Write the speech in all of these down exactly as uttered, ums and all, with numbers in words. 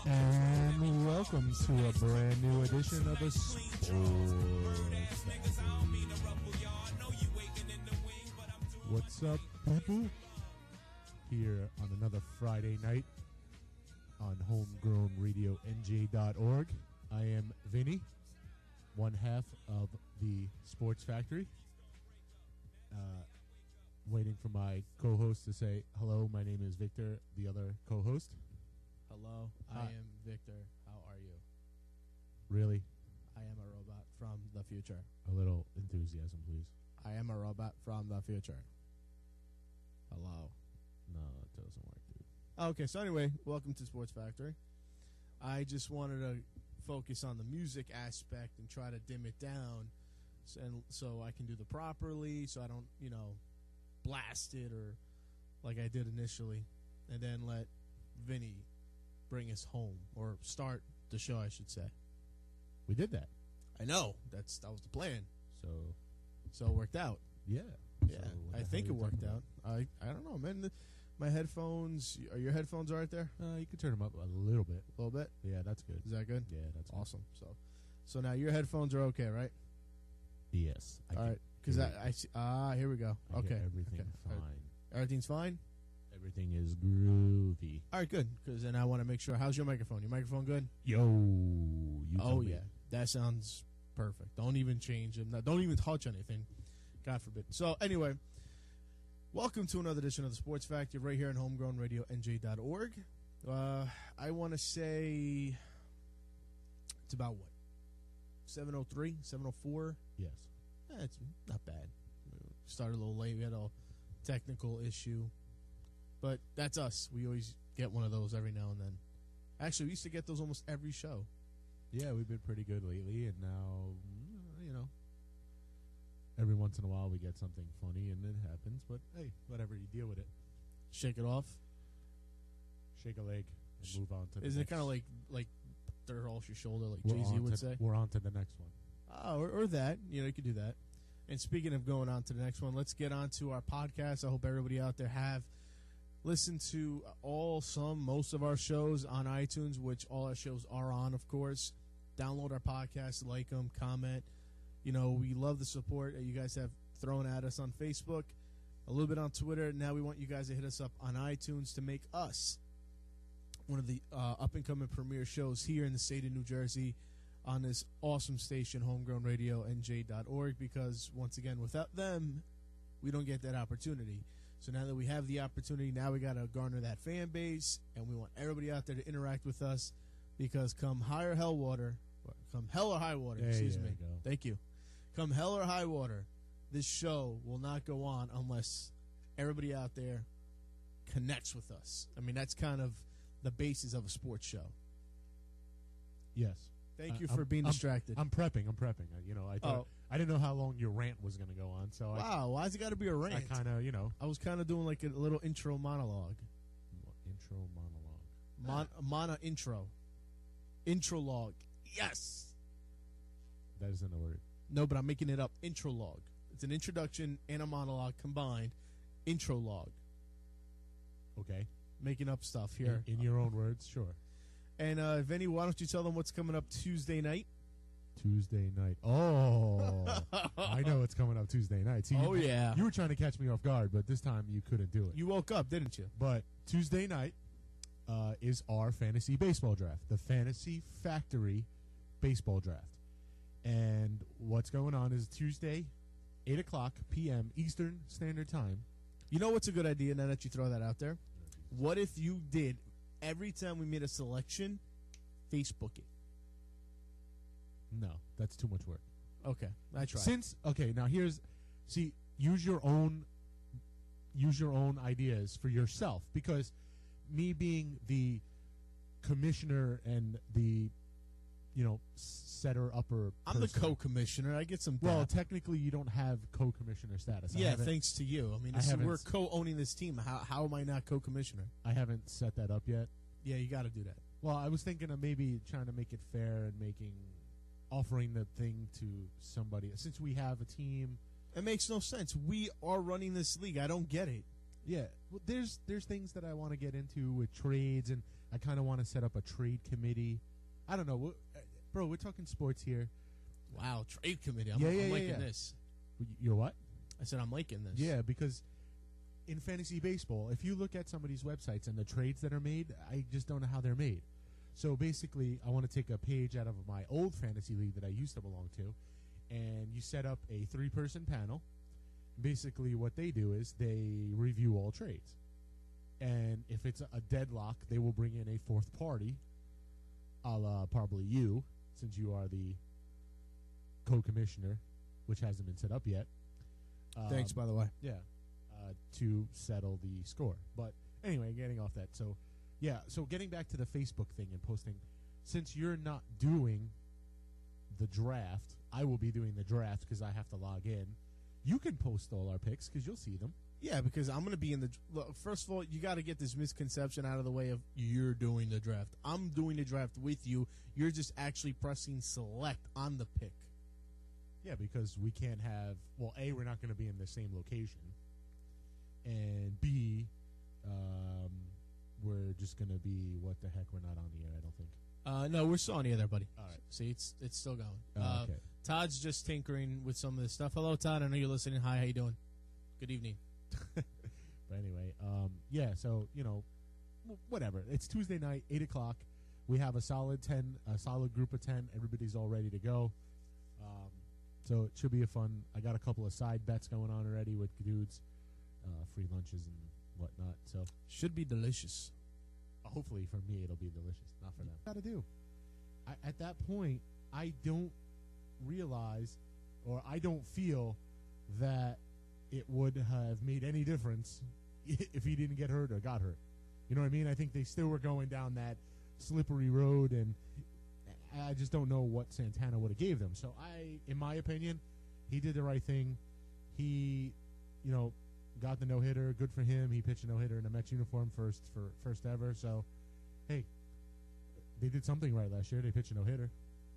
And welcome to a brand new edition of the Sports Factory. What's up, people? Here on another Friday night on homegrown radio N J dot org. I am Vinny, one half of the Sports Factory. Uh, waiting for my co-host to say hello. My name is Victor, the other co-host. Hello, Hi. I am Victor. How are you? Really? I am a robot from the future. A little enthusiasm, please. I am a robot from the future. Hello. No, it doesn't work, dude. Okay, so anyway, welcome to Sports Factory. I just wanted to focus on the music aspect and try to dim it down so, and, so I can do the properly, so I don't, you know, blast it or like I did initially, and then let Vinny bring us home, or start the show, I should say. We did that. I know. That's that was the plan. So, So it worked out. yeah. Yeah, So what the I hell think are it we worked talking out. I, I don't know, man. The, my headphones, are your headphones all right there? about? Uh, you can turn them up a little bit. A little bit? Yeah, that's good. Is that good? Yeah, that's good. Awesome. So so now your headphones are okay, right? Yes. I all can right. Because hear I, I see, ah, here we go. I Okay. hear everything okay. fine. All right. Everything's fine? Everything is groovy. All right, good. Because then I want to make sure. How's your microphone? Your microphone good? Yo, you Oh, tell me. yeah. That sounds perfect. Don't even change them. Don't even touch anything. God forbid. So, anyway, welcome to another edition of the Sports Factory right here on homegrown radio N J dot org. Uh, I want to say it's about what? seven oh three, seven oh four? Yes. Eh, it's not bad. We started a little late. We had a technical issue. But that's us. We always get one of those every now and then. Actually, we used to get those almost every show. Yeah, we've been pretty good lately, and now, mm, you know, every once in a while we get something funny, and it happens. But hey, whatever, you deal with it. Shake it off. Shake a leg and move on to the Isn't next. it kind of like like third off your shoulder, like We're Jay-Z on would to- say? We're on to the next one. Oh, or, or that. You know, you could do that. And speaking of going on to the next one, let's get on to our podcast. I hope everybody out there have listened to all, some, most of our shows on iTunes, which all our shows are on, of course. Download our podcast, like them, comment. You know, we love the support that you guys have thrown at us on Facebook, a little bit on Twitter. Now we want you guys to hit us up on iTunes to make us one of the uh, up-and-coming premier shows here in the state of New Jersey on this awesome station, homegrown radio N J dot org, because, once again, without them, we don't get that opportunity. So now that we have the opportunity, now we got to garner that fan base, and we want everybody out there to interact with us, because come high or hell water, come hell or high water, There excuse you me. go. Thank you. Come hell or high water, this show will not go on unless everybody out there connects with us. I mean, that's kind of the basis of a sports show. Yes. Thank you Uh, for I'm- being I'm- distracted. I'm prepping. I'm prepping. Uh, You know, I thought Oh. I didn't know how long your rant was going to go on, so wow, why's it got to be a I, I rant? kind of, you know, I was kind of doing like a little intro monologue. intro monologue. Mon- Mana intro. Intrologue. Yes. That isn't a word. No, but I'm making it up. Intrologue. It's an introduction and a monologue combined. Intrologue. Okay. Making up stuff here. In, in your own words, sure. And uh, Vinny, why don't you tell them what's coming up Tuesday night? Tuesday night. Oh, I know it's coming up Tuesday night. See, Oh, you, yeah. You were trying to catch me off guard, but this time you couldn't do it. You woke up, didn't you? But Tuesday night uh, is our fantasy baseball draft, the Fantasy Factory baseball draft. And what's going on is Tuesday, eight o'clock p.m. Eastern Standard Time. You know what's a good idea now that you throw that out there? What if you did, every time we made a selection, Facebook it? No, that's too much work. Okay, I tried. Since, okay, now here's, see, use your own, use your own ideas for yourself, because me being the commissioner and the, you know, setter upper I'm the person- co-commissioner. I get some. Well, dap. technically, you don't have co-commissioner status. I yeah, haven't- thanks to you. I mean, I this- haven't we're s- co-owning this team. How how am I not co-commissioner? I haven't set that up yet. Yeah, you got to do that. Well, I was thinking of maybe trying to make it fair and making, offering the thing to somebody. Since we have a team, It makes no sense. We are running this league. I don't get it. Yeah, well, there's there's things that I want to get into with trades, and I kind of want to set up a trade committee. I don't know, uh, bro. We're talking sports here. Wow, trade committee. I'm, Yeah, yeah, I'm yeah, liking yeah. this. You're what? I said I'm liking this. Yeah, because in fantasy baseball, if you look at somebody's websites and the trades that are made, I just don't know how they're made. So basically, I want to take a page out of my old fantasy league that I used to belong to, and you set up a three-person panel. Basically, what they do is they review all trades. And if it's a deadlock, they will bring in a fourth party, a la probably you, since you are the co-commissioner, which hasn't been set up yet. Um, Thanks, by the way. Yeah, uh, to settle the score. But anyway, getting off that. So, yeah, so getting back to the Facebook thing and posting, since you're not doing the draft, I will be doing the draft because I have to log in. You can post all our picks because you'll see them. Yeah, because I'm going to be in the. Look, first of all, you got to get this misconception out of the way of you're doing the draft. I'm doing the draft with you. You're just actually pressing select on the pick. Yeah, because we can't have. Well, A, we're not going to be in the same location. And B, um, we're just going to be. What the heck? We're not on the air, I don't think. Uh, no, we're still on the air there, buddy. All right. See, it's it's still going. Oh, uh, okay. Todd's just tinkering with some of this stuff. Hello, Todd. I know you're listening. Hi, how you doing? Good evening. But anyway, um, yeah, so, you know, w- whatever. It's Tuesday night, eight o'clock. We have a solid ten, a solid group of ten. Everybody's all ready to go. Um, so it should be a fun. I got a couple of side bets going on already with dudes, uh, free lunches and whatnot. So Should be delicious. hopefully for me it'll be delicious, not for them. Got to do. I, at that point, I don't realize, or I don't feel that it would have made any difference if he didn't get hurt or got hurt. You know what I mean? I think they still were going down that slippery road, and I just don't know what Santana would have gave them. So I, in my opinion, he did the right thing. He, you know, got the no-hitter. Good for him. He pitched a no-hitter in a Mets uniform first for first ever. So, hey, they did something right last year. They pitched a no-hitter.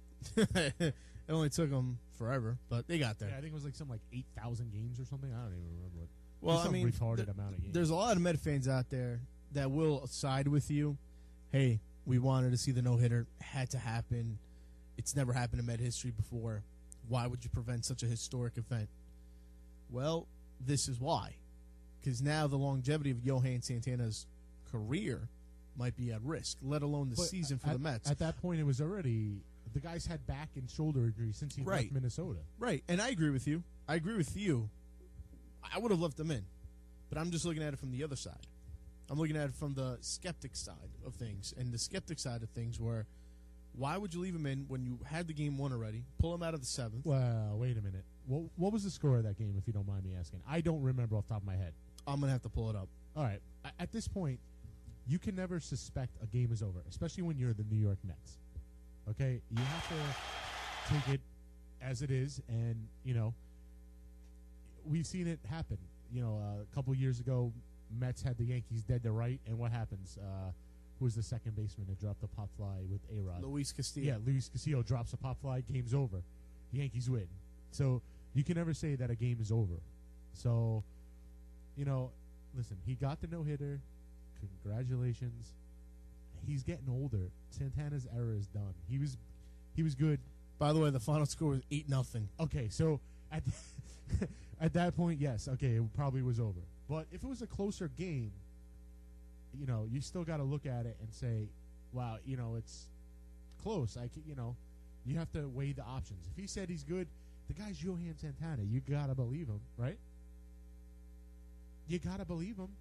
It only took them forever, but they got there. Yeah, I think it was like some like eight thousand games or something. I don't even remember what. Well, Just I some mean, retarded th- amount of games. there's a lot of Met fans out there that will side with you. Hey, we wanted to see the no-hitter. Had to happen. It's never happened in Met history before. Why would you prevent such a historic event? Well, this is why. Because now the longevity of Johan Santana's career might be at risk, let alone the But season for at, the Mets. At that point, it was already the guy's had back and shoulder injuries since he Right. left Minnesota. Right, and I agree with you. I agree with you. I would have left him in, but I'm just looking at it from the other side. I'm looking at it from the skeptic side of things, and the skeptic side of things were, why would you leave him in when you had the game won already? Pull him out of the seventh. Well, wait a minute. What, what was the score of that game, if you don't mind me asking? I don't remember off the top of my head. I'm gonna have to pull it up. All right. A- At this point, you can never suspect a game is over, especially when you're the New York Mets. Okay? You have to take it as it is, and, you know, we've seen it happen. You know, uh, a couple years ago, Mets had the Yankees dead to right, and what happens? Uh, who was the second baseman that dropped the pop fly with A-Rod? Luis Castillo. Yeah, Luis Castillo drops a pop fly, game's over. The Yankees win. So you can never say that a game is over. So, you know, listen, he got the no-hitter. Congratulations. He's getting older. Santana's era is done. He was he was good. By the way, the final score was eight nothing. Okay, so at at that point, yes, okay, it probably was over. But if it was a closer game, you know, you still got to look at it and say, wow, you know, it's close. I can, you know, you have to weigh the options. If he said he's good, the guy's Johan Santana. You got to believe him, right? You got to believe him.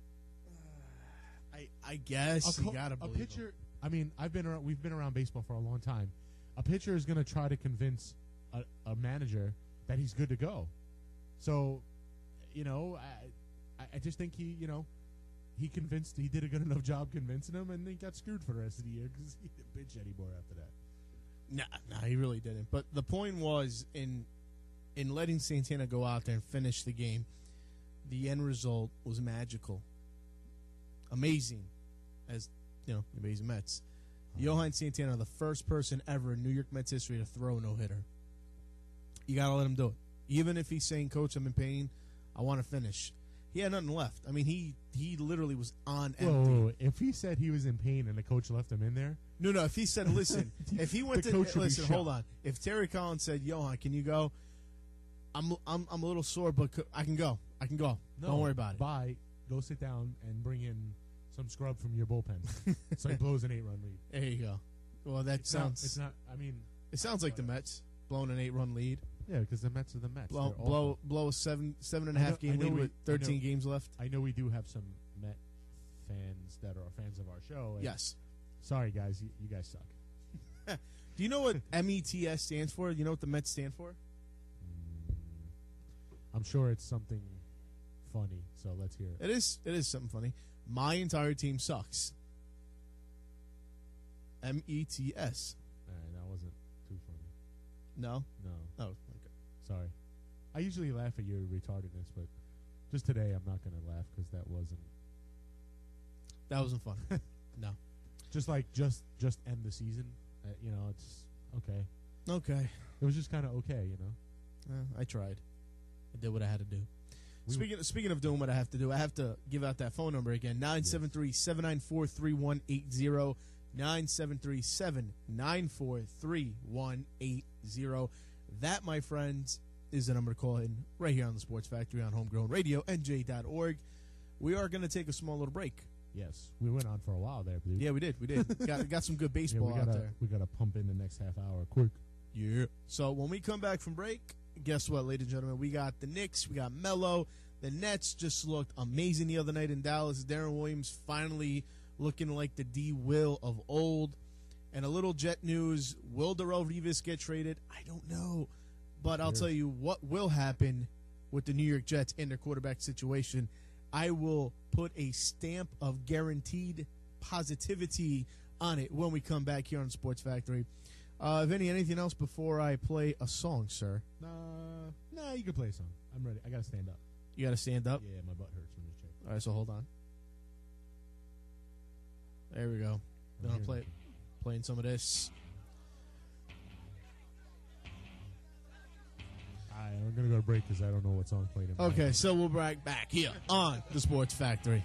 I I guess a, you co- gotta a believe pitcher. him. I mean, I've been around. We've been around baseball for a long time. A pitcher is going to try to convince a, a manager that he's good to go. So, you know, I, I just think he, you know, he convinced. He did a good enough job convincing him, and he got screwed for the rest of the year because he didn't pitch anymore after that. Nah, nah, he really didn't. But the point was in in letting Santana go out there and finish the game, the end result was magical, amazing, as you know, amazing Mets. Johan Santana, the first person ever in New York Mets history to throw a no-hitter. You got to let him do it. Even if he's saying, Coach, I'm in pain, I want to finish. he had nothing left. I mean, he he literally was on empty. Whoa, whoa, whoa. If he said he was in pain and the coach left him in there, No, no. If he said, "Listen," if he went The to coach would be listen, shocked. hold on. If Terry Collins said, "Johan, can you go?" I'm I'm I'm a little sore, but co- I can go. I can go. Don't worry about it. Bye. Go sit down and bring in some scrub from your bullpen. So he blows an eight-run lead. There you go. Well, that It's not- sounds. it's not. I mean, it sounds like the Mets blowing an eight-run lead. yeah, because the Mets are the Mets. Blow They're awful. blow blow a seven seven and a I half know- I game know lead we- with I thirteen know- games left. I know we do have some Met fans that are fans of our show. and Yes. Sorry, guys. You, you guys suck. Do you know what M E T S stands for? You know what the Mets stand for? Mm, I'm sure it's something funny. So let's hear it. It is. It is something funny. My entire team sucks. M E T S. All right, that wasn't too funny. No. No, Oh. Okay. sorry. I usually laugh at your retardedness, but just today I'm not going to laugh because that wasn't. That wasn't fun. No. Just like just just end the season. Uh, you know, it's okay. Okay. It was just kind of okay. You know. Uh, I tried. I did what I had to do. We- Speaking speaking of doing what I have to do, I have to give out that phone number again: nine seven three, seven nine four, three one eight zero. nine seven three, seven nine four, three one eight zero. That, my friends, is the number to call in right here on the Sports Factory on Homegrown Radio, N J dot org. We are going to take a small little break. Yes, we went on for a while there, dude. Yeah, we did. We did. got got some good Yeah, baseball we out gotta there. we gotta pump in the next half hour quick. Yeah. So when we come back from break, guess what, ladies and gentlemen? We got the Knicks. We got Melo. The Nets just looked amazing the other night in Dallas. Darren Williams finally looking like the D. Will of old. And a little Jet news. Will Darrell Revis get traded? I don't know. But I'll Yes. tell you what will happen with the New York Jets and their quarterback situation. I will put a stamp of guaranteed positivity on it when we come back here on Sports Factory. Uh, Vinny, anything else before I play a song, sir? Nah, nah, you can play a song. I'm ready. I gotta stand up. You got to stand up. Yeah, my butt hurts from this chair. All right, so hold on. There we go. I'm Then I'll hearing play it. playing some of this. All right, I'm gonna go to break because I don't know what song played in my Okay, head. so we'll be right back here on the Sports Factory.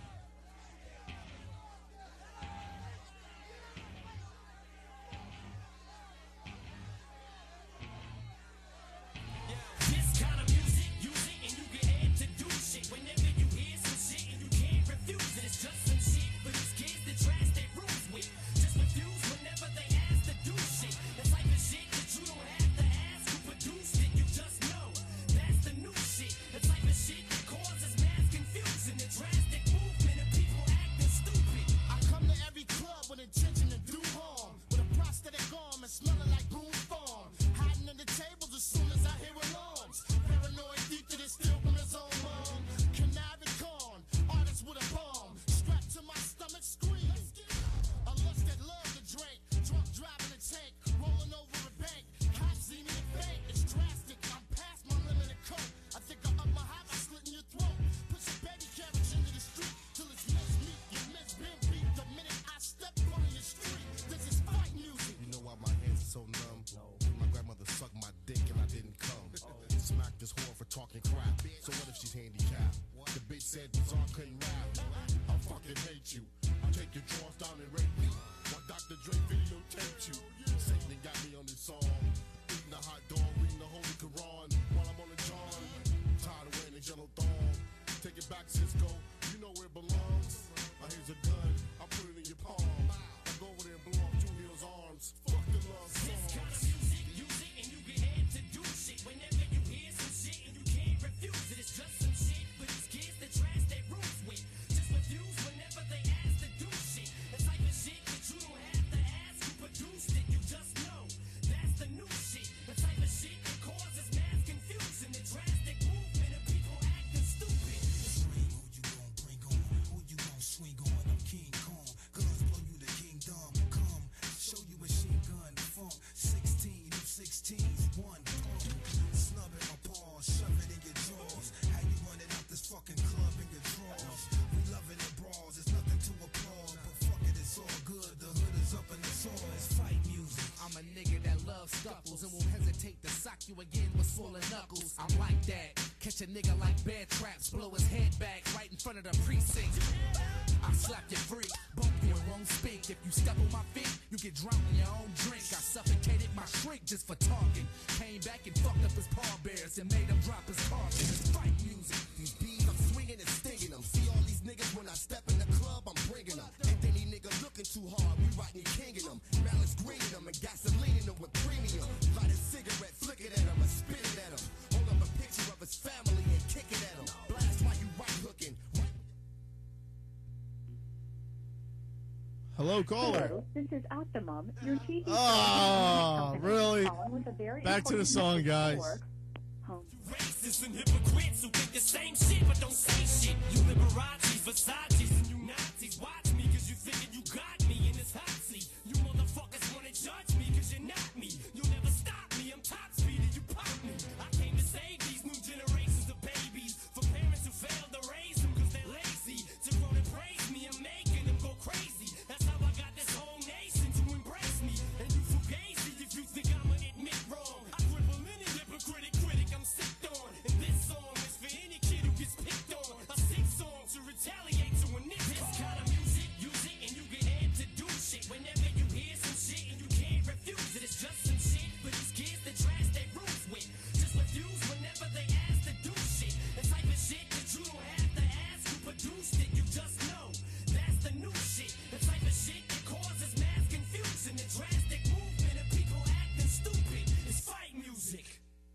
This kind of music, use it and you get ahead to do shit. Whenever you hear some shit and you can't refuse it, it's just some shit for these kids that trash their rules with. Just refuse whenever they ask to do shit. The type of shit that you don't have to ask who produced it. You just know that's the new shit. The type of shit that causes mass confusion, the drastic movement of people acting stupid. I come to every club with intention to do harm. With a prosthetic arm and smelling like Boone's Farm. Hiding in the tables as soon as I hear alarms. Paranoid deep to this still from his own mom. Canary corn, artist with a bomb. Strapped to my stomach, scream. A lust that love to drink. Drunk driving a tank, rolling over a bank. Cops see me in fake, it's drastic. I'm past my limit of coke. I think I up my high by slitting your throat. Put some baby carriage into the street till it's miss me. You miss been beat the minute I step on your street. This is fight music. You know why my hands are so numb? My grandmother sucked my dick and I didn't come. Smacked this whore for talking crap. So what if she's handicapped? The bitch said Bizarre couldn't rap. I fucking hate you. Take your drawers down and rape me. While Doctor Dre videotaped you. Satan got me on this song. Eating a hot dog, reading the Holy Quran while I'm on the John. Tired of wearing a yellow thong. Take it back, Cisco. You know where it belongs. Now here's a gun. I put it in your palm. I go over there and blow off Julia's arms. Fuck the love This kind of songs. music, use it and you get ahead to do shit. Whenever you hear some shit and you can't refuse it, it's just some shit for these kids that trash their rules with. Just refuse whenever they ask to do shit. The type of shit that you don't have to ask who produced it. You just know that's the new shit. The type of shit that causes mass confusion, the drastic movement of people acting stupid. Swing, who you gon' bring on? Who you gon' swing on? I'm King Kong. Guns blow you to kingdom. Come, show you machine gun funk. Sixteen, you sixteens, one pump. Snub in my paws, shove it in your jaws. How you running out this fucking club in your drawers? We loving the brawls, it's nothing to applaud. But fuck it, it's all good. The hood is up and it's all. It's fight music. I'm a nigga that loves scuffles and won't hesitate to sock you again with swollen knuckles. I'm like that. Catch a nigga like bear traps, blow his head back right front of the precinct. I slap you free, bump you and won't speak. If you step on my feet, you get drowned in your own drink. I suffocated my shrink just for talking. Came back and fucked up his pallbearers and made him drop his carpet. It's fight music. These bees, I'm swinging and stinging them. See all these niggas when I step in the club, I'm bringing them. Ain't any nigga looking too hard, we writing kinging them. Malice greening them and gasoline them with premium. Light a cigarette, flick it at him, and spit it at him. Hold up a picture of his family and kick it at him. Blast while you right hooking. Hello, caller. Hello, this is Optimum, your T V. Oh, company, really? calling with a very Back to the important song, message guys. for home. Racists and hypocrites who think the same shit but don't say shit. You Liberace's, Versace's, and you Nazis. Watch me cause you thinking you got me in this hot seat. You motherfuckers wanna judge me cause you're not me. You'll never stop me, I'm top speed and you pop me. I came to save these new generations of babies for parents who failed to raise them cause they're lazy. To grow and praise me and making them go crazy. That's how I got this whole nation to embrace me. And you fugazi if you think I'ma admit wrong. I cripple any hypocritic critic I'm sick on. And this song is for any kid who gets picked on. A sick song to retaliate to a nigga. This kind of music, use it and you get head to do shit. Whenever you hear some shit and you can't refuse it, it's just some shit for these kids that trash their roots with. Just refuse whenever they ask to do shit. The type of shit that you don't have to ask who produced it. You just know that's the new shit. The type of shit that causes mass confusion. The drastic movement of people acting stupid. It's fight music.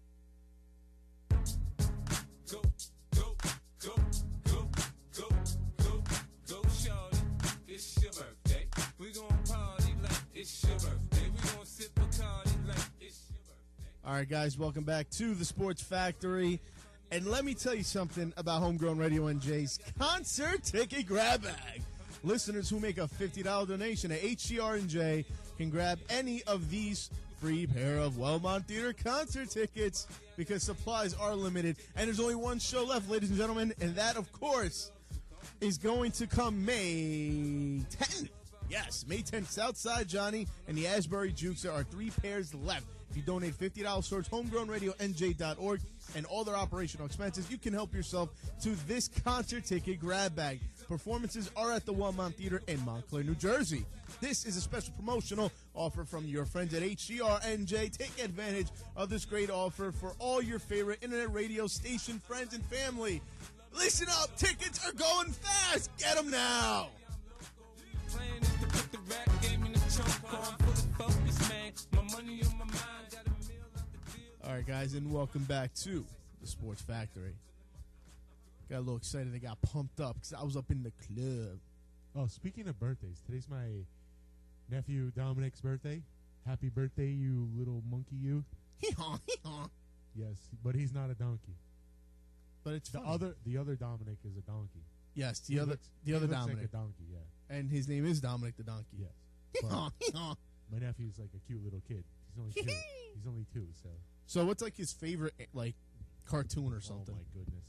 Go, go, go, go, go, go, go, shorty. It's your birthday. We gon' party like it's your birthday. We gon' sip Bacardi like it's your birthday. All right, guys, welcome back to the Sports Factory. And let me tell you something about Homegrown Radio N J's concert ticket grab bag. Listeners who make a fifty dollars donation at H C R N J can grab any of these free pair of Wellmont Theater concert tickets because supplies are limited. And there's only one show left, ladies and gentlemen, and that, of course, is going to come May tenth. Yes, May tenth, Southside Johnny and the Asbury Jukes. There are three pairs left. If you donate fifty dollars towards homegrown radio N J dot org and all their operational expenses, you can help yourself to this concert ticket grab bag. Performances are at the Wellmont Theater in Montclair, New Jersey. This is a special promotional offer from your friends at H C R N J. Take advantage of this great offer for all your favorite internet radio station friends and family. Listen up, tickets are going fast. Get them now. Playing is to put the rap game in the trunk. I'm fully focused, man. My money on my mind. Got a meal out the deal. All right, guys, and welcome back to the Sports Factory. Got a little excited. I got pumped up because I was up in the club. Oh, speaking of birthdays, today's my nephew Dominic's birthday. Happy birthday, you little monkey, you. Hee-haw, hee-haw. Yes, but he's not a donkey. But it's The funny. other, the other Dominic is a donkey. Yes, the He other, looks- the he other looks Dominic, like a donkey. Yeah. and his name is Dominic the Donkey. Yes. Hee-haw, But hee-haw. my nephew's like a cute little kid. He's only two. He's only two, so. So, what's like his favorite like cartoon or something? Oh my goodness.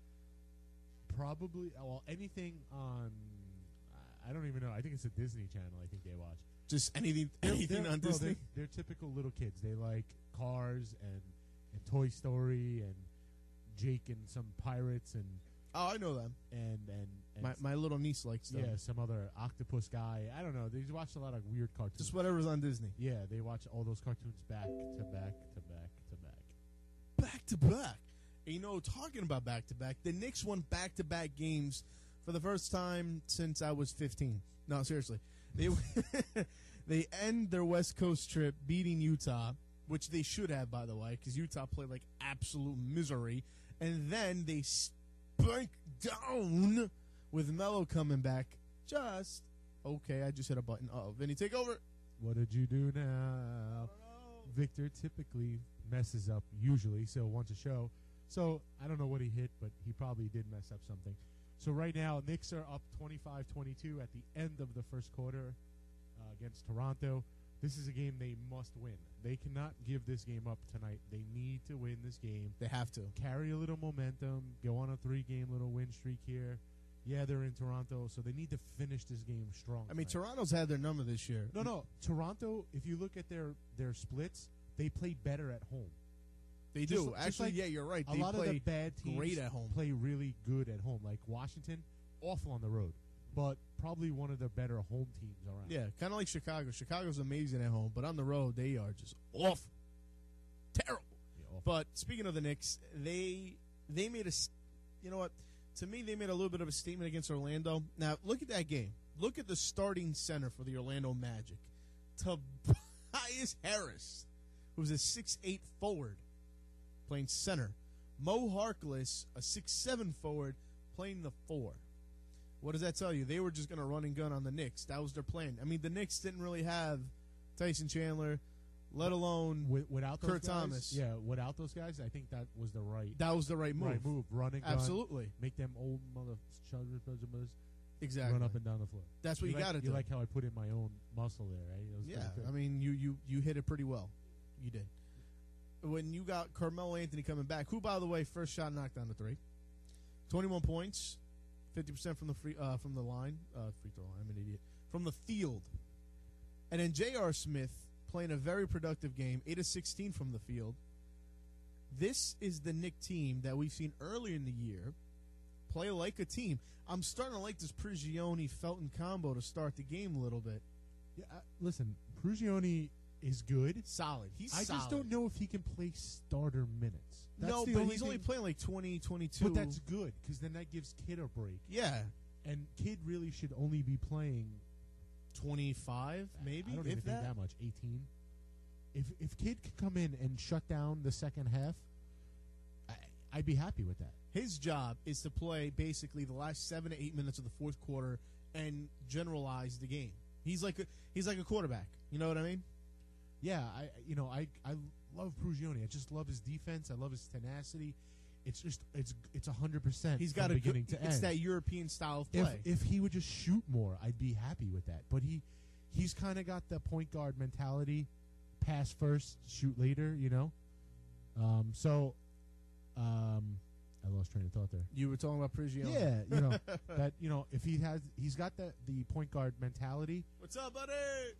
Probably, well, anything on. I don't even know. I think it's a Disney Channel. I think they watch. Just anything, They're- anything they're- on bro, Disney. They're, they're typical little kids. They like Cars and and Toy Story and Jake and some pirates and Oh, I know them. and and, and My my little niece likes them. yeah, some other octopus guy. I don't know. They just watch a lot of weird cartoons. Just whatever's on Disney. Yeah, they watch all those cartoons back to back to back to back. Back to back. And, you know, talking about back to back, the Knicks won back to back games for the first time since I was fifteen. No, seriously. They they end their West Coast trip beating Utah, which they should have, by the way, because Utah played like absolute misery. And then they spank down with Melo coming back. Just okay. I just hit a button. Uh-oh, Vinny, take over. What did you do now? Victor typically messes up usually, so wants a show. So I don't know what he hit, but he probably did mess up something. So right now, Knicks are up twenty-five twenty-two at the end of the first quarter uh, against Toronto. This is a game they must win. They cannot give this game up tonight. They need to win this game. They have to. Carry a little momentum, go on a three-game little win streak here. Yeah, they're in Toronto, so they need to finish this game strong. I mean, tonight. Toronto's had their number this year. No, no. Toronto, if you look at their, their splits, they play better at home. They Just- do. just Actually, like yeah, you're right. A They lot play of the bad teams great at home. play really good at home. Like Washington, awful on the road, but probably one of the better home teams around. Yeah, kind of like Chicago. Chicago's amazing at home, but on the road they are just awful, terrible. Yeah, awful. But speaking of the Knicks, they they made a, s- you know what? To me, they made a little bit of a statement against Orlando. Now look at that game. Look at the starting center for the Orlando Magic, Tobias Harris, who's a six eight forward, playing center. Mo Harkless, a six seven forward, playing the four. What does that tell you? They were just going to run and gun on the Knicks. That was their plan. I mean, the Knicks didn't really have Tyson Chandler, let alone Wi- without those Kurt guys, Thomas. Yeah, without those guys, I think that was the right that was the right move. right move. Run and gun, Absolutely. make them old mother chuggers, Exactly. run up and down the floor. That's what you, like, got to do. You like how I put in my own muscle there, right? That was Yeah, pretty good. I mean, you, you, you hit it pretty well. You did. When you got Carmelo Anthony coming back, who, by the way, first shot knocked down the three. twenty-one points, fifty percent from the free uh, from the line. Uh, free throw line, I'm an idiot. From the field. And then J R. Smith playing a very productive game, eight of sixteen from the field. This is the Knick team that we've seen earlier in the year play like a team. I'm starting to like this Prigioni-Felton combo to start the game a little bit. Yeah, uh, listen, Prugioni is good. Solid. He's I solid. just don't know if he can play starter minutes. That's no, the but only he's only thing- playing like twenty, twenty-two. But that's good because then that gives Kid a break, yeah, and Kid really should only be playing. twenty-five maybe. I don't if even that. think that much. Eighteen. If if Kid could come in and shut down the second half, I, I'd be happy with that. His job is to play basically the last seven to eight minutes of the fourth quarter and generalize the game. He's like a, he's like a quarterback. You know what I mean? Yeah, I you know I I love Prugioni. I just love his defense. I love his tenacity. It's just it's it's a hundred percent. He's got from a beginning good, to it's end. that European style of if play. if he would just shoot more, I'd be happy with that. But he he's kind of got the point guard mentality: pass first, shoot later. You know. Um. So, um, I lost train of thought there. you were talking about Prigioni. Yeah, you know that you know if he has he's got the the point guard mentality. What's up, buddy?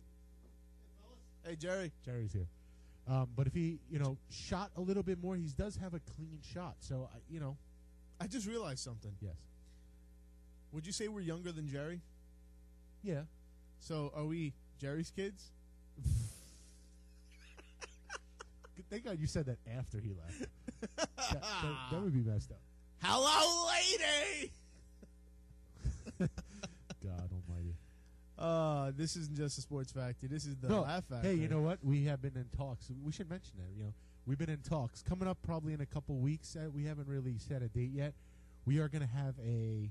Hey, Jerry. Jerry's here. Um, but if he, you know, shot a little bit more, he does have a clean shot. So, I, you know, I just realized something. yes. Would you say we're younger than Jerry? Yeah. So are we Jerry's kids? Thank God you said that after he left. that, that, that would be messed up. Hello, lady. God almighty. Uh, this isn't just a sports factory. This is the No, laugh factory. hey, you know what? We have been in talks. We should mention that. You know, we've been in talks. Coming up probably in a couple weeks. Uh, we haven't really set a date yet. We are going to have a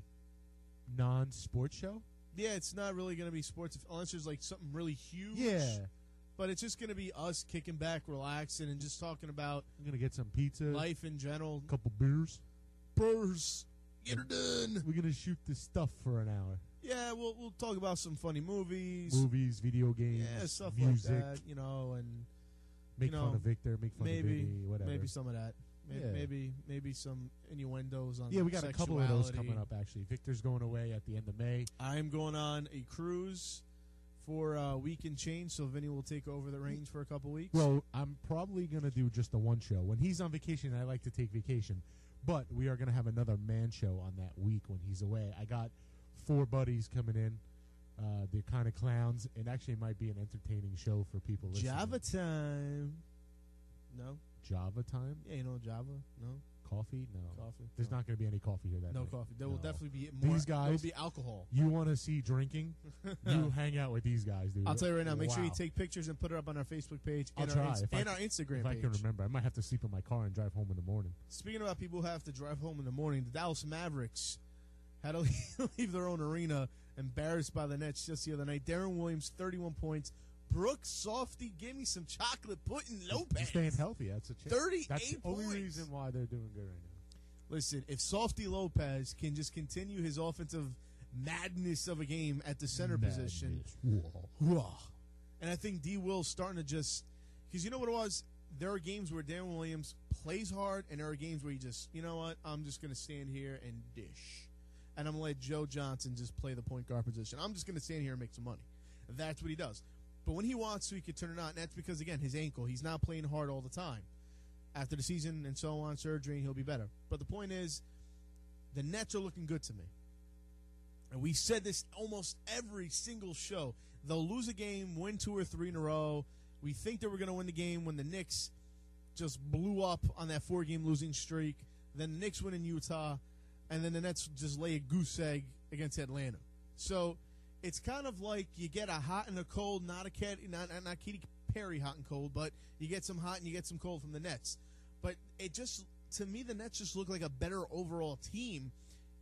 non-sports show. Yeah, it's not really going to be sports unless there's like something really huge. Yeah. But it's just going to be us kicking back, relaxing, and just talking about I'm going to get some pizza, life in general. a couple beers. Burrs. Get her done. We're going to shoot this stuff for an hour. Yeah, we'll we'll talk about some funny movies. Movies, video games, Yeah, stuff music. like that, you know, and Make you fun know, of Victor, make fun maybe of Vinny, whatever. maybe some of that. Maybe, Yeah. maybe maybe some innuendos on yeah, we got a couple of those sexuality. coming up, actually. Victor's going away at the end of May. I'm going on a cruise for a week and change, so Vinny will take over the reins for a couple weeks. Well, I'm probably going to do just the one show. When he's on vacation, I like to take vacation. But we are going to have another man show on that week when he's away. I got four buddies coming in. Uh, they're kind of clowns. It actually might be an entertaining show for people listening. Java time. No? Java time? Yeah, you know Java? No? Coffee? No. Coffee? There's No. not going to be any coffee here that No night. coffee. There will No. definitely be more. These There will guys- be alcohol. You want to see drinking? You hang out with these guys, dude. I'll tell you right now, make sure you Wow. take pictures and put it up on our Facebook page I'll and, try our, ins- if I and c- our Instagram If I page. can remember, I might have to sleep in my car and drive home in the morning. Speaking about people who have to drive home in the morning, the Dallas Mavericks had to leave their own arena embarrassed by the Nets just the other night. Darren Williams, thirty-one points. Brooks Softy, give me some chocolate pudding Lopez. He's staying healthy. That's a chance. thirty-eight That's the only points. reason why they're doing good right now. Listen, if Softy Lopez can just continue his offensive madness of a game at the center position, Whoa. And I think D. Will's starting to just because you know what it was. There are games where Darren Williams plays hard, and there are games where he just, you know what, I'm just going to stand here and dish, and I'm going to let Joe Johnson just play the point guard position. I'm just going to stand here and make some money. That's what he does. But when he wants to, he can turn it on. And that's because again, his ankle. He's not playing hard all the time. After the season and so on, surgery, he'll be better. But the point is, the Nets are looking good to me. and we said this almost every single show, they'll lose a game, win two or three in a row. We think they were going to win the game when the Knicks just blew up on that four-game losing streak. Then the Knicks win in Utah, and then the Nets just lay a goose egg against Atlanta. So it's kind of like you get a hot and a cold, not a cat, not, not Katy Perry hot and cold, but you get some hot and you get some cold from the Nets. But it just, to me, the Nets just look like a better overall team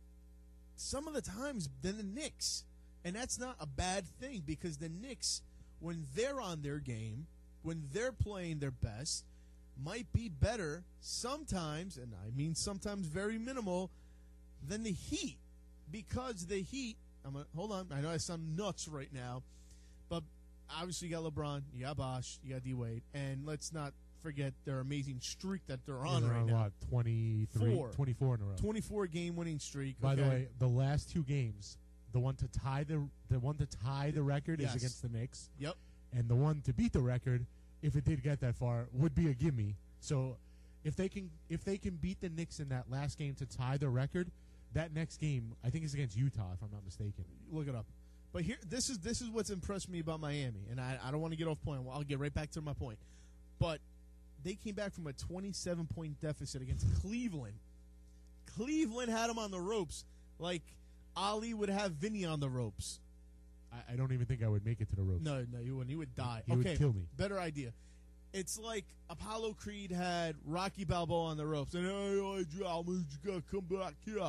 some of the times than the Knicks. And that's not a bad thing, because the Knicks, when they're on their game, when they're playing their best, might be better sometimes, and I mean sometimes very minimal, than the Heat. Because the Heat, I'm gonna, hold on, I know I sound nuts right now, but obviously you got LeBron, you got Bosh, you got D-Wade, and let's not forget their amazing streak that they're on They're right on, now. what, twenty-three, Four. twenty-four in a row. twenty-four game winning streak. By the okay? way, the last two games, the one to tie the the one to tie the record Yes. is against the Knicks, Yep. and the one to beat the record, if it did get that far, would be a gimme. So if they can if they can beat the Knicks in that last game to tie the record, that next game I think is against Utah, if I'm not mistaken. Look it up. But here, this is this is what's impressed me about Miami, and I, I don't want to get off point. Well, I'll get right back to my point. But they came back from a twenty-seven point deficit against Cleveland. Cleveland had them on the ropes, like Ali would have Vinny on the ropes. I, I don't even think I would make it to the ropes. No, no, you wouldn't. He would die. He would okay, kill me. Better idea. It's like Apollo Creed had Rocky Balboa on the ropes, and hey, you gotta come back here.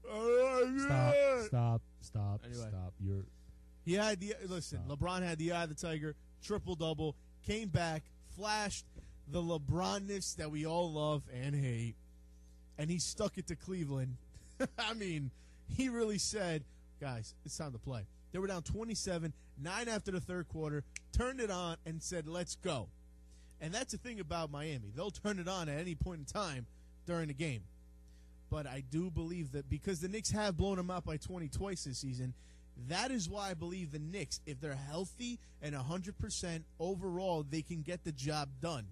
Stop, stop, stop, Anyway. stop. You're He had the listen. Stop. LeBron had the eye of the tiger, triple double, came back, flashed the LeBronness that we all love and hate, and he stuck it to Cleveland. I mean, he really said, "Guys, it's time to play." They were down twenty-seven, nine after the third quarter, turned it on and said, "Let's go." And that's the thing about Miami; they'll turn it on at any point in time during the game. But I do believe that because the Knicks have blown them out by twenty twice this season, that is why I believe the Knicks, if they're healthy and one hundred percent overall, they can get the job done.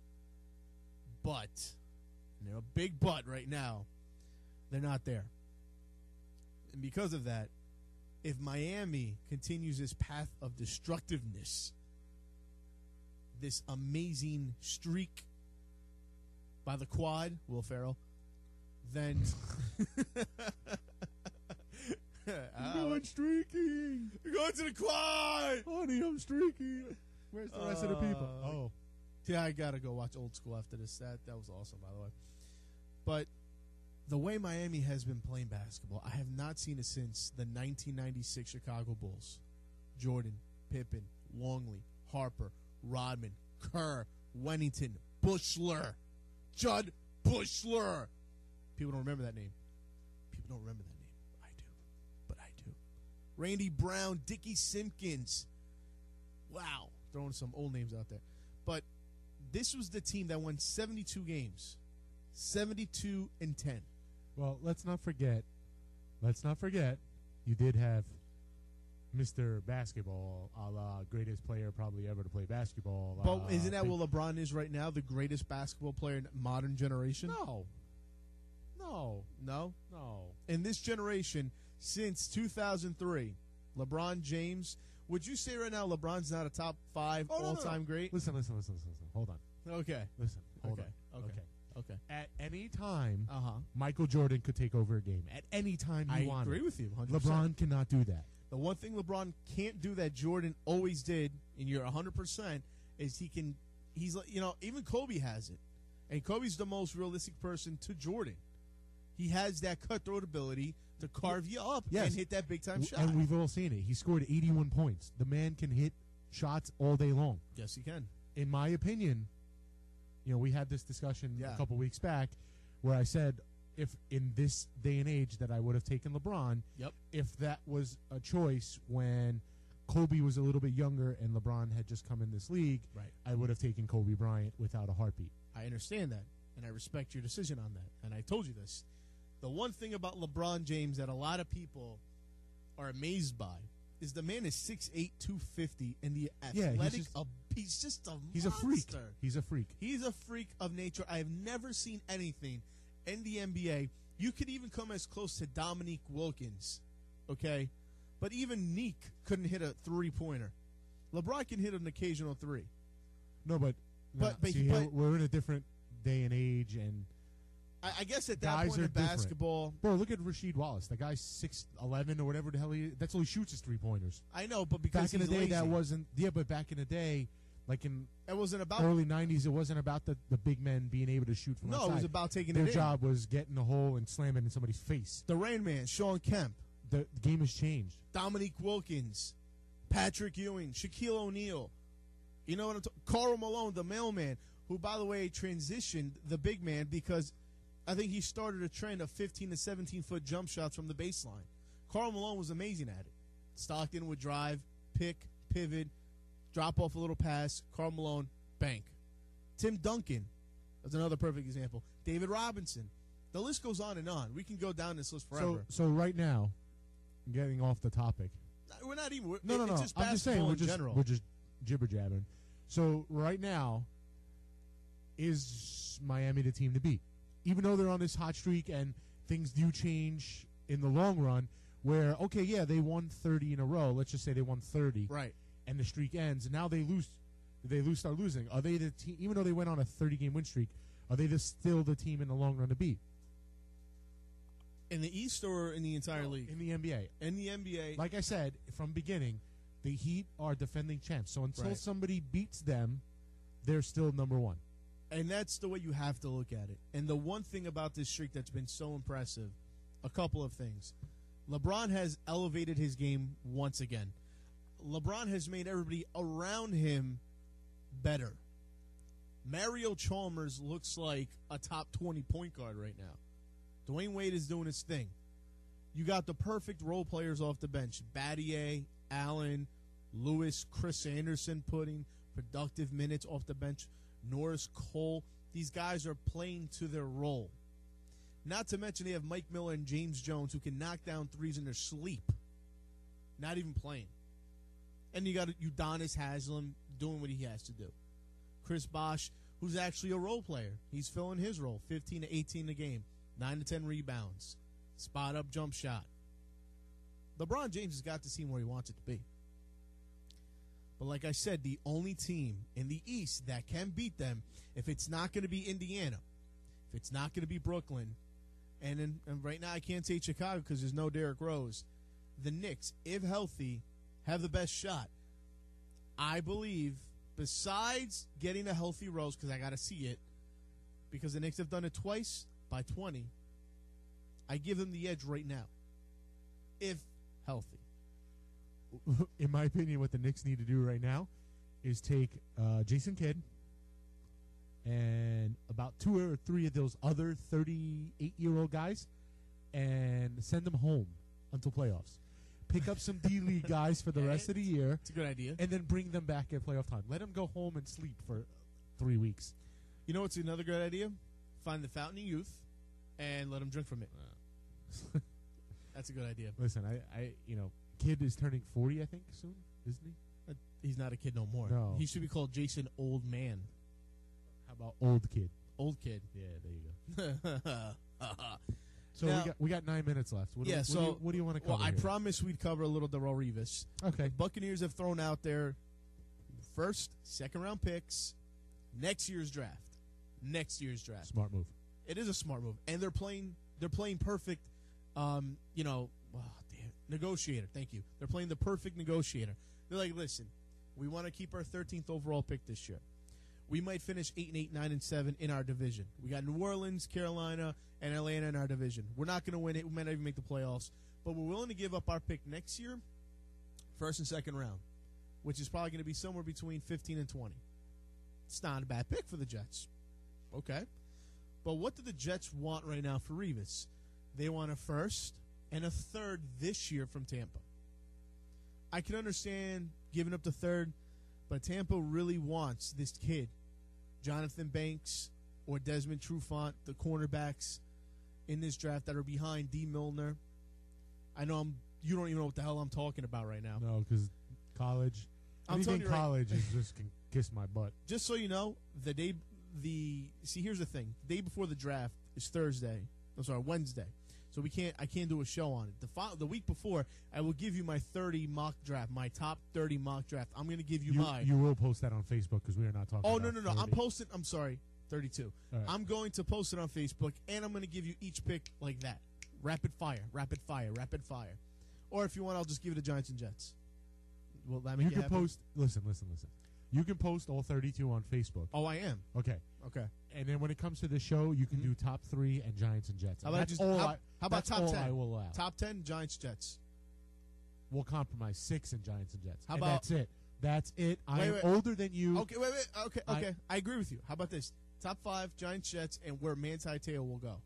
But, and they're a big but right now, they're not there. And because of that, if Miami continues this path of destructiveness, this amazing streak by the quad, Will Ferrell, then I'm going streaking. You're going to the quad. Honey, I'm streaking. Where's the rest of the people? Uh, Oh. Yeah, I gotta go watch Old School after this. That that was awesome, by the way. But the way Miami has been playing basketball, I have not seen it since the nineteen ninety-six Chicago Bulls. Jordan, Pippen, Longley, Harper, Rodman, Kerr, Wennington, Bushler, Judd Bushler. People don't remember that name. People don't remember that name. I do, but I do. Randy Brown, Dickie Simpkins. Wow, throwing some old names out there, but this was the team that won seventy-two games, seventy-two and ten. Well, let's not forget. Let's not forget. You did have Mister Basketball, a la greatest player probably ever to play basketball. But uh, isn't that big- what LeBron is right now, the greatest basketball player in modern generation? No. No. No? No. In this generation, since two thousand three, LeBron James, would you say right now LeBron's not a top five Oh, no, no, all-time no. great? Listen, listen, listen, listen, listen. Hold on. Okay. Listen. Hold Okay. on. Okay. Okay. At any time, Uh-huh. Michael Jordan could take over a game. At any time I he wanted. agree with you, one hundred percent. LeBron cannot do that. The one thing LeBron can't do that Jordan always did, and you're one hundred percent, is he can, he's like, you know, even Kobe has it. And Kobe's the most realistic person to Jordan. He has that cutthroat ability to carve you up Yes. and hit that big time W- shot. And we've all seen it. He scored eighty-one points. The man can hit shots all day long. yes, he can. In my opinion, you know, we had this discussion Yeah. a couple weeks back where I said if in this day and age that I would have taken LeBron, Yep. if that was a choice when Kobe was a little bit younger and LeBron had just come in this league, Right. I would have taken Kobe Bryant without a heartbeat. I understand that, and I respect your decision on that. And I told you this. The one thing about LeBron James that a lot of people are amazed by is the man is six eight, two fifty, and the Yeah, he's athletic. just- ab- he's just a He's a freak. monster. He's a freak. He's a freak of nature. I have never seen anything in the N B A. You could even come as close to Dominique Wilkins, okay? But even Neek couldn't hit a three-pointer. LeBron can hit an occasional three. No, but But- nah, but- see, but- here we're in a different day and age, and I, I guess at that Guys point are in different. basketball, bro, look at Rasheed Wallace. The guy's six eleven or whatever the hell he. That's all he shoots is three pointers. I know, but because Back in the he's day, lazy, that wasn't. Yeah, but back in the day, like in it wasn't about. early nineties, it wasn't about the, the big men being able to shoot from no, outside. it was about taking Their it in. job was getting the hole and slamming it in somebody's face. The Rain Man, Sean Kemp, The, the game has changed. Dominique Wilkins, Patrick Ewing, Shaquille O'Neal. You know what I'm talking? Karl Malone, the mailman, who, by the way, transitioned the big man because I think he started a trend of fifteen to seventeen foot jump shots from the baseline. Karl Malone was amazing at it. Stockton would drive, pick, pivot, drop off a little pass. Karl Malone, bank. Tim Duncan, that's another perfect example. David Robinson. The list goes on and on. We can go down this list So, forever. so right now, getting off the topic. We're not even. We're, No, it- no, no. It's just I'm just saying basketball we're in just general. we're just jibber jabbering. So right now, is Miami the team to beat? Even though they're on this hot streak and things do change in the long run, where okay, yeah, they won thirty in a row. Let's just say they won thirty, Right. and the streak ends, and now they lose. They lose, start losing. Are they the team? Even though they went on a thirty game win streak, are they the, still the team in the long run to beat In the East or in the entire league? in the N B A? In the N B A, Like I said from beginning, the Heat are defending champs. So until Right. somebody beats them, they're still number one. and that's the way you have to look at it. And the one thing about this streak that's been so impressive, a couple of things. LeBron has elevated his game once again. LeBron has made everybody around him better. Mario Chalmers looks like a top twenty point guard right now. Dwayne Wade is doing his thing. You got the perfect role players off the bench. Battier, Allen, Lewis, Chris Anderson putting productive minutes off the bench. Norris, Cole. These guys are playing to their role. Not to mention they have Mike Miller and James Jones who can knock down threes in their sleep. Not even playing. And you got Udonis Haslam doing what he has to do. Chris Bosh, who's actually a role player. He's filling his role. fifteen to eighteen a game. nine to ten rebounds. Spot up jump shot. LeBron James has got the team where he wants it to be. But like I said, the only team in the East that can beat them, if it's not going to be Indiana, if it's not going to be Brooklyn, and, in, and right now I can't say Chicago because there's no Derrick Rose, the Knicks, if healthy, have the best shot. I believe, besides getting a healthy Rose, because I got to see it, because the Knicks have done it twice by twenty, I give them the edge right now, if healthy. In my opinion, what the Knicks need to do right now is take uh, Jason Kidd and about two or three of those other thirty-eight-year-old guys and send them home until playoffs. Pick up some D-League guys for the rest of the year It's a good idea. and then bring them back at playoff time. Let them go home and sleep for three weeks. You know what's another good idea? Find the Fountain of Youth and let them drink from it. That's a good idea. Listen, I, I, you know, Kidd is turning forty, I think, soon, isn't he? Uh, He's not a kid no more. No. He should be called Jason Old Man. How about old kid? Old kid. Yeah, there you go. yeah, So Now- we got we got nine minutes left. What do, what do so you, what do you want to cover? Well, I here? promised we'd cover a little Darrell Revis. Okay. Buccaneers have thrown out their first, second round picks next year's draft. Next year's draft. Smart move. It is a smart move, and they're playing. They're playing perfect. Um, you know, oh, damn, negotiator. Thank you. They're playing the perfect negotiator. They're like, listen, we want to keep our thirteenth overall pick this year. We might finish eight and eight, nine and seven in our division. We got New Orleans, Carolina, and Atlanta in our division. We're not going to win it. We might not even make the playoffs, but we're willing to give up our pick next year, first and second round, which is probably going to be somewhere between fifteen and twenty. It's not a bad pick for the Jets. Okay. But what do the Jets want right now for Revis? They want a first and a third this year from Tampa. I can understand giving up the third, but Tampa really wants this kid, Jonathan Banks or Desmond Trufant, the cornerbacks in this draft that are behind D. Milner. I know I'm. You don't even know what the hell I'm talking about right now. No, because college, I'm telling anything you right- college is just can kiss my butt. Just so you know, the day the see here's the thing. The day before the draft is Thursday. I'm sorry, Wednesday. so we can't. I can't do a show on it. The fo- the week before, I will give you my thirty mock draft, my top thirty mock draft. I'm going to give you, You, mine. you will post that on Facebook because we are not talking. oh about no no no! I'm thirty. posting. I'm sorry, thirty-two. All right. I'm going to post it on Facebook, and I'm going to give you each pick like that, rapid fire, rapid fire, rapid fire. Or if you want, I'll just give it to Giants and Jets. Will that make You it can happen? post. Listen, listen, listen. You can post all thirty-two on Facebook. Oh, I am. Okay. Okay. And then when it comes to the show, you can Mhm. do top three and Giants and Jets. How And about that's just all how, I, how about that's top all ten? I will allow. Top ten Giants Jets. We'll compromise six in Giants and Jets. How and about- that's it. That's it. I Wait, am wait. older than you. Okay, wait, wait. Okay, I- okay. I, agree with you. How about this? Top five Giants Jets and where Manti Te'o will go.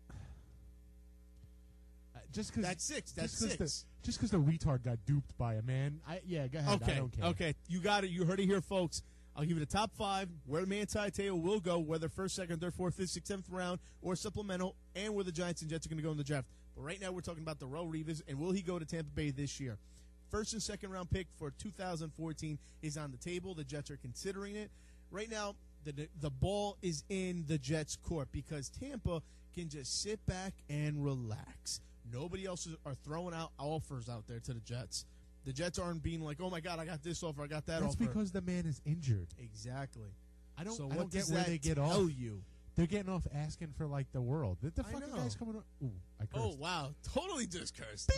Uh, Just because That's six. That's just 'cause six. The, just because the retard got duped by a man. I yeah. Go ahead. I Okay, don't care. okay. You got it. You heard it here, folks. I'll give you the top five where Manti Te'o will go, whether first, second, third, fourth, fifth, sixth, seventh round or supplemental, and where the Giants and Jets are going to go in the draft. But right now, we're talking about Darrelle Revis, and will he go to Tampa Bay this year? First and second round pick for two thousand fourteen is on the table. The Jets are considering it. Right now, the the ball is in the Jets' court because Tampa can just sit back and relax. Nobody else is, are throwing out offers out there to the Jets. The Jets aren't being like, oh my God, I got this offer, I got that That's offer. because the man is injured. Exactly. I don't. So I what don't get does where that they get tell off. you? They're getting off asking for like the world. The, the I fucking know. guy's coming off. Ooh, I cursed. Oh wow, totally just cursed.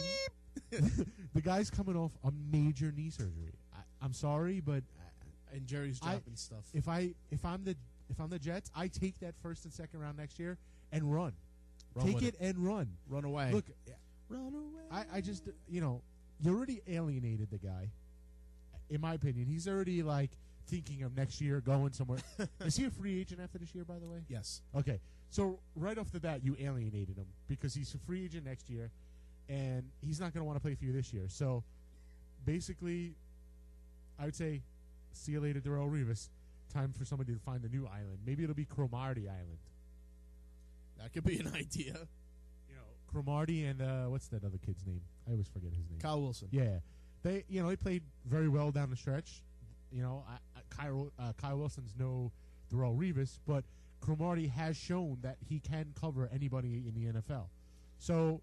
The guy's coming off a major knee surgery. I, I'm sorry, but And Jerry's I- dropping stuff. if I if I'm the if I'm the Jets, I take that first and second round next year and run. Run take with it, and run. Run away. Look, run away. I, I just you know you already alienated the guy. In my opinion, he's already like thinking of next year going somewhere. Is he a free agent after this year? By the way. Yes. Okay, so right off the bat, you alienated him because he's a free agent next year, and he's not going to want to play for you this year. So, basically, I would say, see you later, Darrelle Revis. Time for somebody to find a new island. Maybe it'll be Cromartie Island. That could be an idea. You know, Cromartie and uh, what's that other kid's name? I always forget his name. Kyle Wilson. Yeah, they you know they played very well down the stretch. You know, I, I, Kyle, uh, Kyle Wilson's no Darrelle Revis, but Cromartie has shown that he can cover anybody in the N F L. So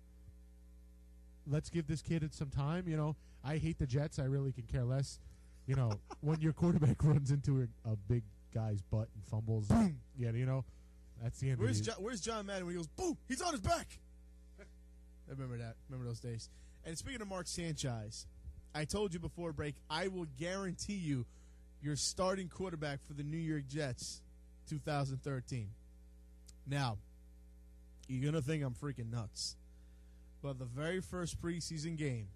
let's give this kid some time. You know, I hate the Jets. I really can care less. You know, when your quarterback runs into a, a big guy's butt and fumbles, boom. Yeah, you know, that's the end. Where's of the, John, Where's John Madden when he goes, boom, he's on his back? I remember that. Remember those days. And speaking of Mark Sanchez, I told you before break, I will guarantee you your starting quarterback for the New York Jets two thousand thirteen. Now, you're going to think I'm freaking nuts. But the very first preseason game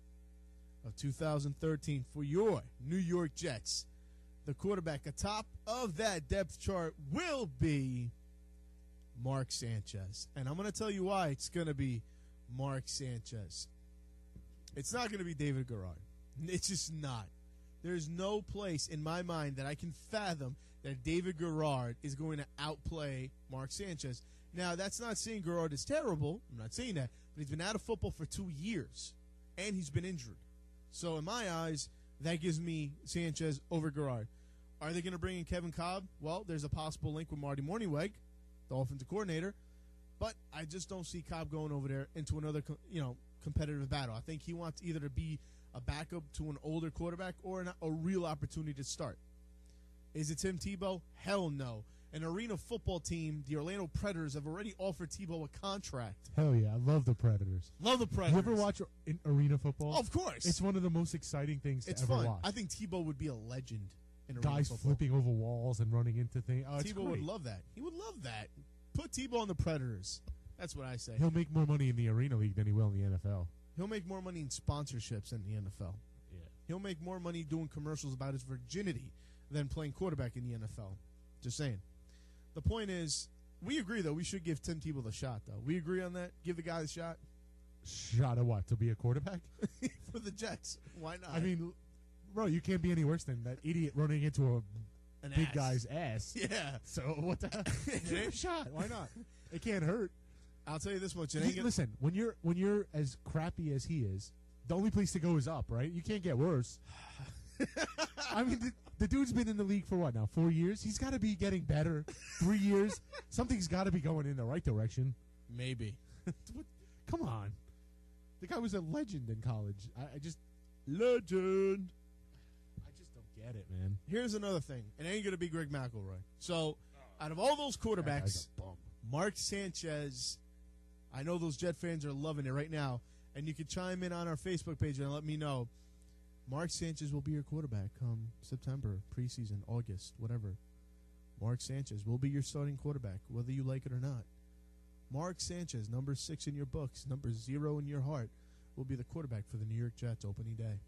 of two thousand thirteen for your New York Jets, the quarterback atop of that depth chart will be Mark Sanchez. And I'm going to tell you why it's going to be Mark Sanchez. It's not going to be David Garrard. It's just not. There's no place in my mind that I can fathom that David Garrard is going to outplay Mark Sanchez. Now, that's not saying Garrard is terrible. I'm not saying that. But he's been out of football for two years, and he's been injured. So, in my eyes, that gives me Sanchez over Garrard. Are they going to bring in Kevin Cobb? Well, there's a possible link with Marty Mornhinweg, the offensive coordinator. But I just don't see Cobb going over there into another, co- you know, competitive battle. I think he wants either to be a backup to an older quarterback or an, a real opportunity to start. Is it Tim Tebow? Hell no. An arena football team, the Orlando Predators, have already offered Tebow a contract. hell yeah, I love the Predators. Love the Predators. You ever watch in arena football? Of course. It's one of the most exciting things It's to ever fun. watch. I think Tebow would be a legend in arena Guys football. flipping over walls and running into things. Oh, it's Tebow would great. love that. He would love that. Put Tebow on the Predators. That's what I say. He'll make more money in the arena league than he will in the N F L. He'll make more money in sponsorships in the N F L. Yeah. He'll make more money doing commercials about his virginity than playing quarterback in the N F L. Just saying. The point is, we agree, though. We should give Tim Tebow the shot, though. We agree on that? Give the guy the shot? Shot at what? To be a quarterback? For the Jets. Why not? I mean, bro, you can't be any worse than that idiot running into a An big ass. guy's ass. Yeah. So what the hell? Give him a shot. Why not? It can't hurt. I'll tell you this much. It He- ain't gonna, listen, when you're when you're as crappy as he is, the only place to go is up, right? You can't get worse. I mean, the, the dude's been in the league for what now? Four years. He's got to be getting better. Three years. Something's got to be going in the right direction. maybe. Come on. The guy was a legend in college. I, I just, Legend. I just don't get it, man. Here's another thing. It ain't going to be Greg McElroy. So, out of all those That guy's quarterbacks, a bum. Mark Sanchez, I know those Jet fans are loving it right now, and you can chime in on our Facebook page and let me know. Mark Sanchez will be your quarterback come September, preseason, August, whatever. Mark Sanchez will be your starting quarterback, whether you like it or not. Mark Sanchez, number six in your books, number zero in your heart, will be the quarterback for the New York Jets opening day.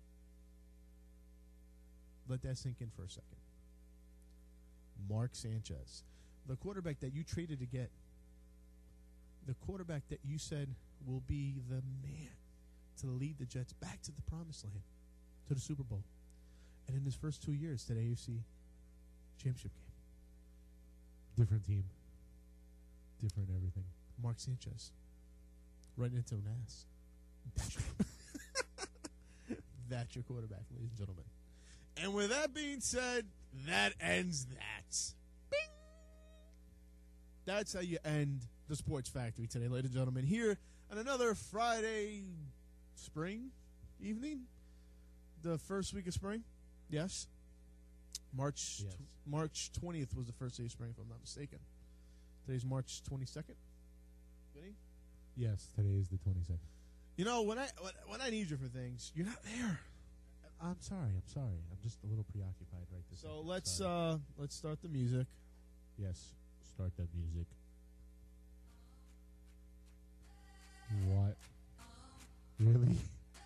Let that sink in for a second. Mark Sanchez, the quarterback that you traded to get, the quarterback that you said will be the man to lead the Jets back to the promised land, to the Super Bowl, and in his first two years to the A F C Championship game. Different team. Different everything. Mark Sanchez, right into an ass. That's your, that's your quarterback, ladies and gentlemen. And with that being said, that ends that. Bing! That's how you end the Sports Factory today, ladies and gentlemen. Here on another Friday spring evening, the first week of spring. Yes, March Yes. tw- March twentieth was the first day of spring, if I'm not mistaken. Today's March twenty-second. Vinny? Yes, today is the twenty-second. You know, when I when, when I need you for things, you're not there. I'm sorry. I'm sorry. I'm just a little preoccupied right this So second. let's Sorry. uh let's start the music. Yes, start that music. What? Really?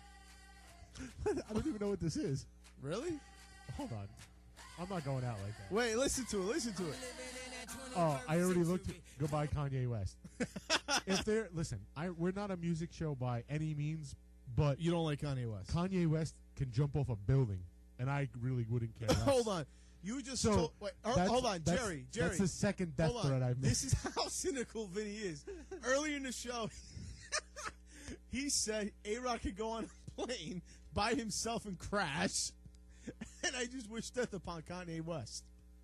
I don't even know what this is. Really? Hold on. I'm not going out like that. Wait, listen to it. Listen to it. Oh, I already looked. Goodbye, Kanye West. If they're listen, I we're not a music show by any means, but You don't like Kanye West? Kanye West can jump off a building, and I really wouldn't care. less. Hold on. You just So, told, wait, er, That's- hold on, that's- Jerry. Jerry. That's the second death hold on. threat I've made. This is how cynical Vinny is. Earlier in the show, he said A-Rod could go on a plane by himself and crash, and I just wish death upon Kanye West.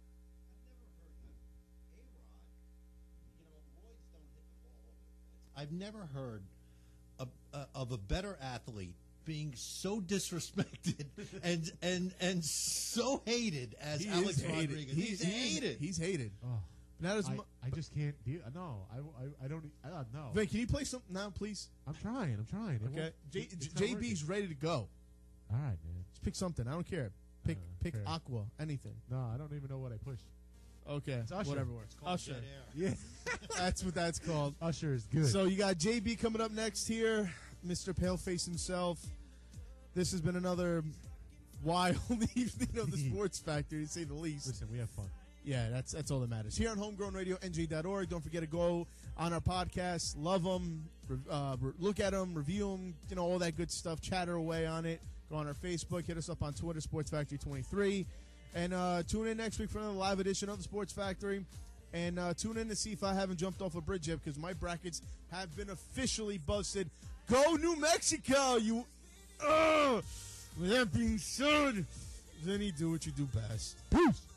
I've never heard of, uh, of a better athlete being so disrespected and and and so hated as He Alex is hated. Rodriguez. He's, He's, he's hated. He's hated. Oh, Not as I, mu- I just can't deal. No, I, I, I don't. I don't know. Vin, can you play something now, please? I'm trying. I'm trying. It Okay. won't- J- it- it's J- not JB's ready to go. working. All right, man. Just pick something. I don't care. Pick Uh, pick okay. Aqua. Anything. No, I don't even know what I pushed. Okay. It's Usher. Whatever works. Usher. Dead air. Yeah, That's what that's called. Usher is good. So you got J B coming up next here, Mister Paleface himself. This has been another wild evening of the Sports Factory, to say the least. listen, we have fun. Yeah, that's that's all that matters. Here on homegrown radio N J dot org. Don't forget to go on our podcast, love them, uh, re- look at them, review them, you know, all that good stuff. Chatter away on it. Go on our Facebook, hit us up on Twitter, Sports Factory twenty-three. And uh, tune in next week for another live edition of the Sports Factory. And uh, tune in to see if I haven't jumped off a bridge yet, because my brackets have been officially busted. Go New Mexico, you... Uh, with that being said, Vinny, do what you do best. Peace.